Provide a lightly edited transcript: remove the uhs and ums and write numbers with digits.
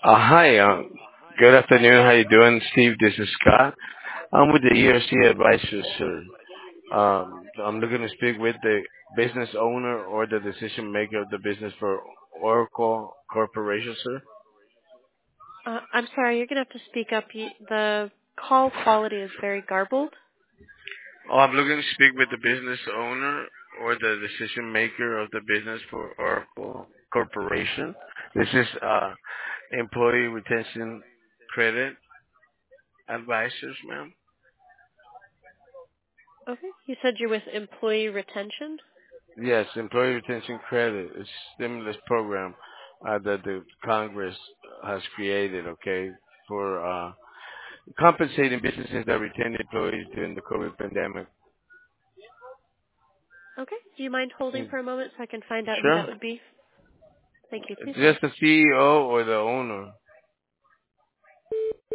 Hi, good afternoon. How you doing, Steve? This is Scott. I'm with the ERC Advisors, sir. I'm looking to speak with the business owner or the decision maker of the business for Oracle Corporation, sir. I'm sorry, you're going to have to speak up. The call quality is very garbled. Oh, I'm looking to speak with the business owner or the decision maker of the business for Oracle Corporation. This is Employee Retention Credit Advisors, ma'am. Okay. You said you're with employee retention? Yes, employee retention credit is stimulus program that the Congress has created, okay, for compensating businesses that retain employees during the COVID pandemic. Okay. Do you mind holding Hmm. for a moment so I can find out who Sure. that would be? Thank you. Please hold. Just the CEO or the owner.